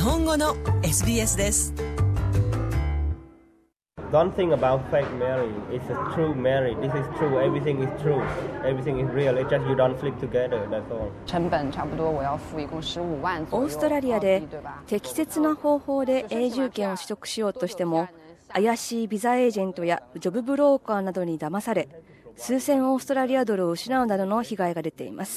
本語の SBS です。 Don't think about fake Mary. It's a true Mary. This is true. Everything is true. Everything is real. It's just you don't flip together. That's all. 成本差不多我要付一共15万左右。 オーストラリアで適切な方法で永住権を取得しようとしても、怪しいビザエージェントやジョブブローカーなどに騙され、数千オーストラリアドルを失うなどの被害が出ています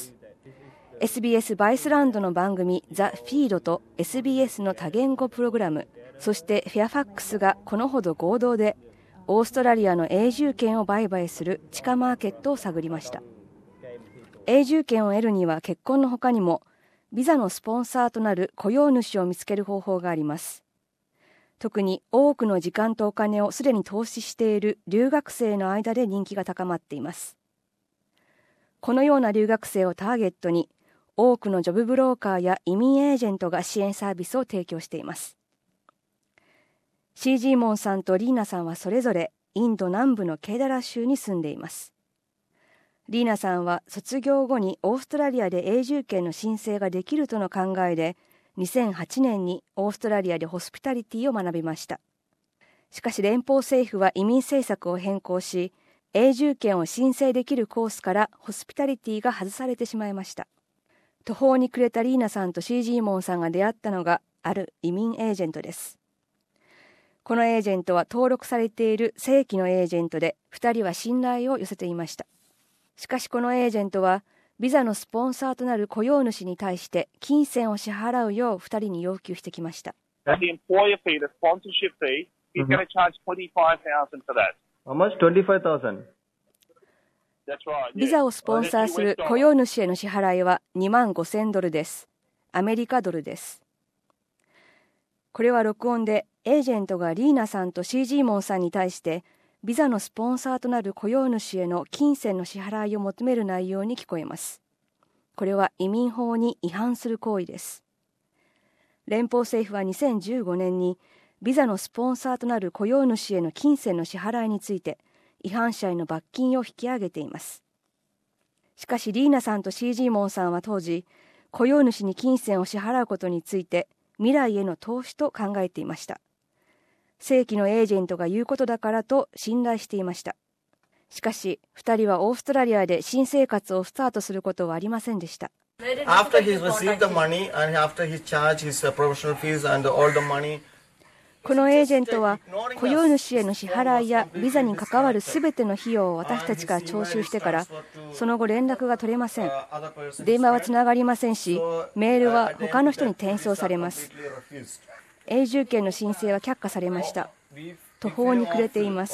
。SBS バイスランドの番組ザ・フィードと SBS の多言語プログラム、そしてフェアファックスがこのほど合同でオーストラリアの永住権を売買する地下マーケットを探りました。永住権を得るには結婚の他にもビザのスポンサーとなる雇用主を見つける方法があります。特に多くの時間とお金をすでに投資している留学生の間で人気が高まっています。このような留学生をターゲットに多くのジョブブローカーや移民エージェントが支援サービスを提供しています。CG モンさんとリーナさんはそれぞれインド南部のケーダラ州に住んでいます。リーナさんは卒業後にオーストラリアで永住権の申請ができるとの考えで、2008年にオーストラリアでホスピタリティを学びました。しかし連邦政府は移民政策を変更し、永住権を申請できるコースからホスピタリティが外されてしまいました。途方に暮れたリーナさんと CG モンさんが出会ったのがある移民エージェントです。このエージェントは登録されている正規のエージェントで、2人は信頼を寄せていました。しかしこのエージェントはビザのスポンサーとなる雇用主に対して金銭を支払うよう2人に要求してきました。 The employer fee, the sponsorship fee, he's going to charge $25,000 for that. How much? 25,000. ビザをスポンサーする雇用主への支払いは$25,000です。アメリカドルです。これは録音でエージェントがリーナさんと CG モンさんに対してビザのスポンサーとなる雇用主への金銭の支払いを求める内容に聞こえます。これは移民法に違反する行為です。連邦政府は2015年にビザのスポンサーとなる雇用主への金銭の支払いについて違反者への罰金を引き上げています。しかしリーナさんと CG モンさんは当時、雇用主に金銭を支払うことについて未来への投資と考えていました。正規のエージェントが言うことだからと信頼していました。しかし、2人はオーストラリアで新生活をスタートすることはありませんでした。 After he received the money and after he charged his professional fees and all the money、 このエージェントは雇用主への支払いやビザに関わるすべての費用を私たちから徴収してからその後連絡が取れません。電話はつながりませんし、メールは他の人に転送されます。永住権の申請は却下されました。途方に暮れています。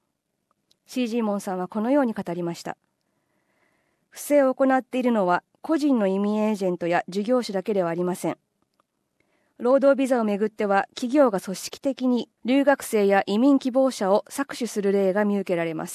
CG モンさんはこのように語りました。不正を行っているのは個人の移民エージェントや事業者だけではありません。労働ビザをめぐっては企業が組織的に留学生や移民希望者を搾取する例が見受けられます。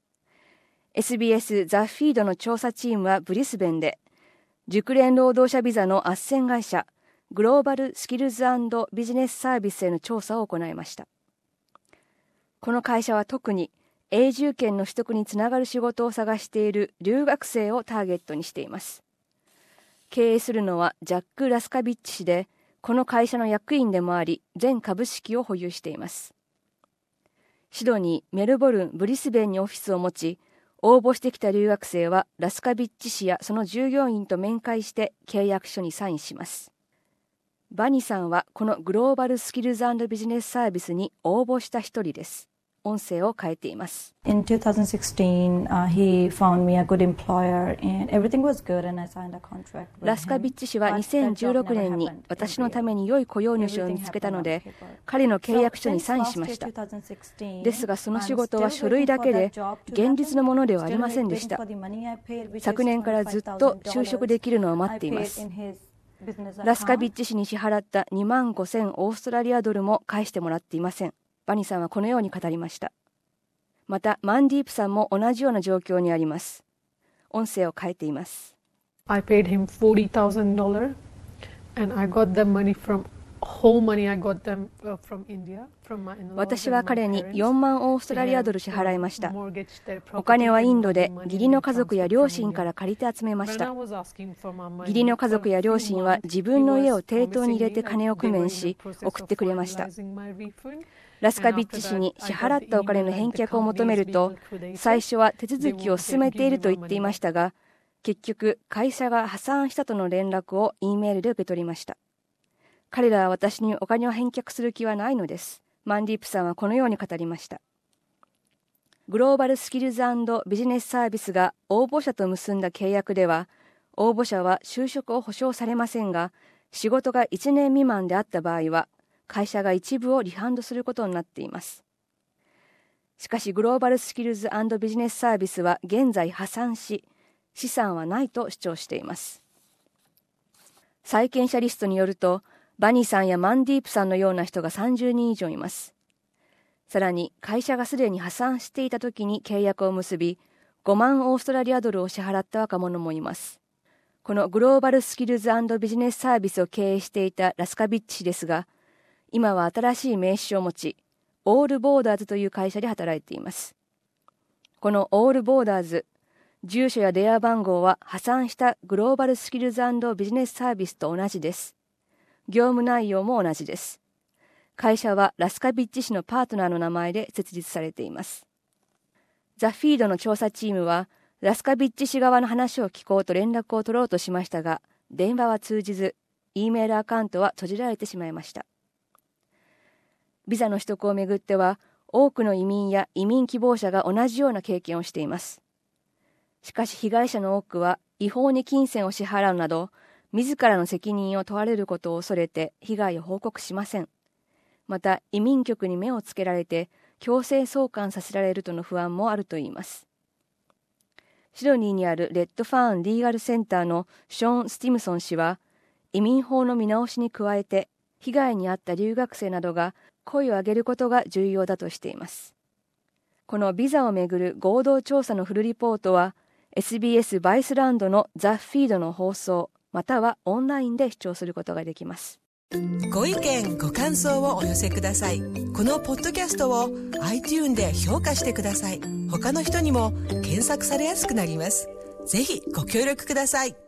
SBS ザ・フィードの調査チームはブリスベンで熟練労働者ビザの斡旋会社グローバルスキルズ&ビジネスサービスへの調査を行いました。この会社は特に永住権の取得につながる仕事を探している留学生をターゲットにしています。経営するのはジャック・ラスカビッチ氏で、この会社の役員でもあり、全株式を保有しています。シドニー、メルボルン、ブリスベンにオフィスを持ち、応募してきた留学生はラスカビッチ氏やその従業員と面会して契約書にサインします。バニさんはこのグローバルスキルズ&ビジネスサービスに応募した一人です。音声を変えています。 In 2016, he found me a good employer and everything was good and I signed a contract with him. ラスカビッチ氏は2016年に私のために良い雇用主を見つけたので、彼の契約書にサインしました。ですがその仕事は書類だけで現実のものではありませんでした。昨年からずっと就職できるのを待っています。ラスカビッチ氏に支払った25,000オーストラリアドルも返してもらっていません。バニさんはこのように語りました。またマンディープさんも同じような状況にあります。音声を変えています。 I paid him $40,000 and I got the money from 私は彼に4万オーストラリアドル支払いました。お金はインドで義理の家族や両親から借りて集めました。義理の家族や両親は自分の家を抵当に入れて金を工面し送ってくれました。ラスカビッチ氏に支払ったお金の返却を求めると、最初は手続きを進めていると言っていましたが、結局会社が破産したとの連絡を E メールで受け取りました。彼らは私にお金を返却する気はないのです。マンディープさんはこのように語りました。グローバルスキルズ&ビジネスサービスが応募者と結んだ契約では、応募者は就職を保証されませんが、仕事が1年未満であった場合は、会社が一部をリファンドすることになっています。しかしグローバルスキルズ&ビジネスサービスは現在破産し、資産はないと主張しています。債権者リストによると、バニーさんやマンディープさんのような人が30人以上います。さらに会社がすでに破産していた時に契約を結び、5万オーストラリアドルを支払った若者もいます。このグローバルスキルズ&ビジネスサービスを経営していたラスカビッチ氏ですが、今は新しい名刺を持ち、オールボーダーズという会社で働いています。このオールボーダーズ、住所や電話番号は破産したグローバルスキルズ&ビジネスサービスと同じです。業務内容も同じです。会社はラスカビッチ氏のパートナーの名前で設立されています。ザ・フィードの調査チームは、ラスカビッチ氏側の話を聞こうと連絡を取ろうとしましたが、電話は通じず、E メールアカウントは閉じられてしまいました。ビザの取得をめぐっては、多くの移民や移民希望者が同じような経験をしています。しかし被害者の多くは違法に金銭を支払うなど、自らの責任を問われることを恐れて被害を報告しません。また移民局に目をつけられて強制送還させられるとの不安もあるといいます。シドニーにあるレッドファーンリーガルセンターのショーン・スティムソン氏は、移民法の見直しに加えて被害に遭った留学生などが声を上げることが重要だとしています。このビザをめぐる合同調査のフルリポートは SBS バイスランドのザ・フィードの放送またはオンラインで視聴することができます。 ご意見ご感想をお寄せください。このポッドキャストを iTunes で評価してください。他の人にも検索されやすくなります。ぜひご協力ください。